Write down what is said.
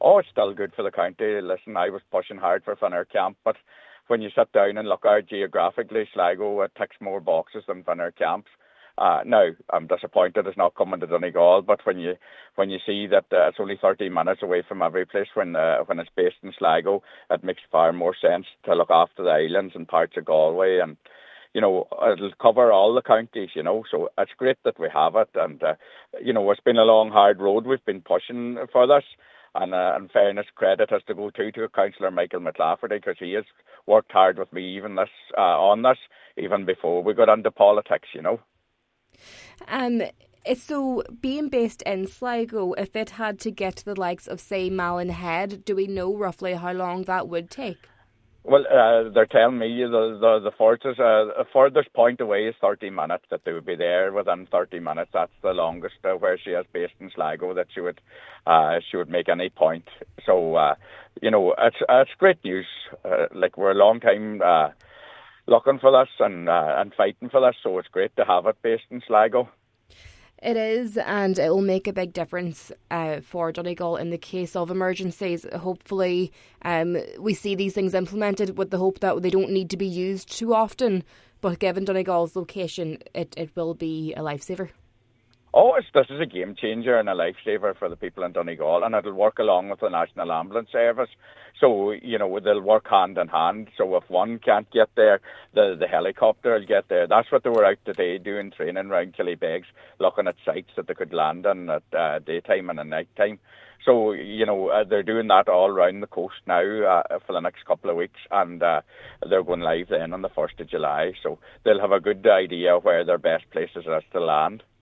Oh, it's still good for the county. Listen, I was pushing hard for Finnair Camp, but when you sit down and look out geographically, Sligo ticks more boxes than Finnair Camp. Now, I'm disappointed it's not coming to Donegal, but when you see that it's only 30 minutes away from every place when it's based in Sligo, it makes far more sense to look after the islands and parts of Galway, and it'll cover all the counties, so it's great that we have it, and it's been a long, hard road. We've been pushing for this. And in fairness, credit has to go to Councillor Michael McLafferty, because he has worked hard with me on this even before we got into politics. So being based in Sligo, if it had to get to the likes of, say, Malin Head, do we know roughly how long that would take? Well, they're telling me the furthest point away is 30 minutes, that they would be there within 30 minutes. That's the longest where she is based in Sligo, that she would make any point. So, it's great news. We're a long time looking for this and fighting for this, so it's great to have it based in Sligo. It is, and it will make a big difference for Donegal in the case of emergencies. Hopefully, we see these things implemented with the hope that they don't need to be used too often. But given Donegal's location, it will be a lifesaver. Oh, this is a game changer and a lifesaver for the people in Donegal, and it'll work along with the National Ambulance Service. So, they'll work hand in hand. So if one can't get there, the helicopter will get there. That's what they were out today doing, training around Killybegs, looking at sites that they could land on at daytime and at night time. So, they're doing that all around the coast now for the next couple of weeks, and they're going live then on the 1st of July. So they'll have a good idea where their best places are to land.